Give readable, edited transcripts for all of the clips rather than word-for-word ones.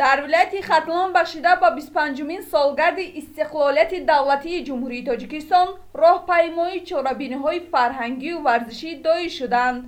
در ولایت خاتلان بخشیده با 25مین سالگرد استقلالیت دولتی جمهوری تاجیکستان راهپیمایی چاره‌بینی‌های فرهنگی و ورزشی دایر شدند.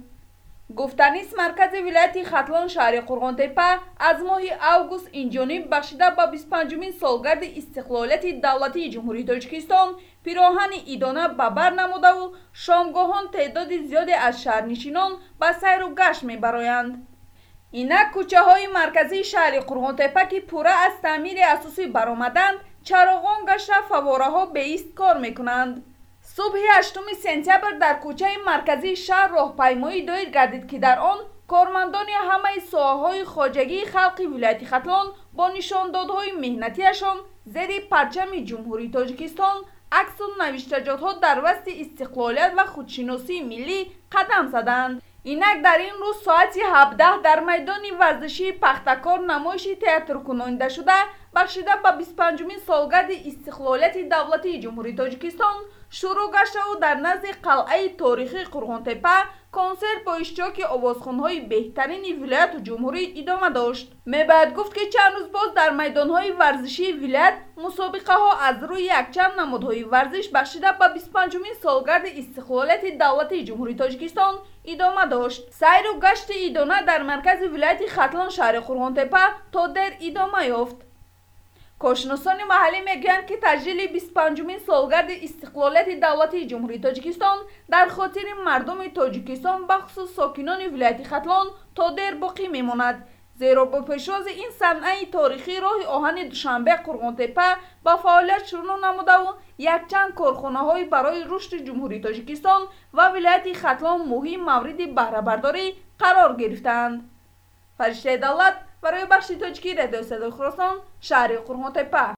گفتنیست مرکز ولایت خاتلان شهر قرغن‌تپه از ماه اوگوست اینجانب بخشیده با 25مین سالگرد استقلالیت دولتی جمهوری تاجیکستان پیراهن عیدانه به بر نموده و شامگاهان تعداد زیادی از شهرنشینان به سیر و گشت می‌برآیند. اینک کوچه های مرکزی شهر قرغن‌تپه که پوره از تعمیر اساسی برآمدند چراغان گشته فواره ها به ایست کار میکنند. صبح 8 سپتامبر در کوچه مرکزی شهر راهپیمایی دایر گردید که در آن کارمندان همه ساحه‌های خواجگی خلق ولایت خاتلان با نشاندادهای مهنتیشان زیر پرچم جمهوری تاجیکستان عکس و نوشتجات‌ها در وسط استقلالیت و خودشناسی ملی قدم زدند. اینک در این روز ساعت 17 در میدان ورزشی پختکار نمایش تئاتر کننده شده بخشیده به 25مین سالگرد استقلالیت دولتی جمهوری تاجیکستان شروع گشته و در نزد قلعه تاریخی قرغن‌تپه کنسرت با اشتراک آوازخوان‌های بهترین ولایت و جمهوری ادامه داشت. میباید گفت که چند روز باز در میدان‌های ورزشی ولایت مسابقه ها از روی یکچند نمادهای ورزش بخشیده به 25مین سالگرد استقلالیت دولتی جمهوری تاجیکستان ادامه داشت. سیر و گشت عیدانه در مرکز ولایت خاتلان شهر قرغن‌تپه تا در ادامه یافت. کارشناسان محلی میگویند که تجلیل 25مین سالگرد استقلالیت دولتی جمهوری تاجیکستان در خاطر مردم تاجیکستان بخصوص ساکنان ولایت خاتلان تا دیر باقی میماند، زیرا با پیشواز این صحنه تاریخی راه آهن دوشنبه قرغن‌تپه با فعالیت شروع نموده و یکچند کارخانه‌های برای رشد جمهوری تاجیکستان و ولایت خاتلان مهم مورد بهره برداری قرار گرفتند. فرشته دولت برای بخش تاجیکی رادیو صدای خراسان شهر قرغن‌تپه.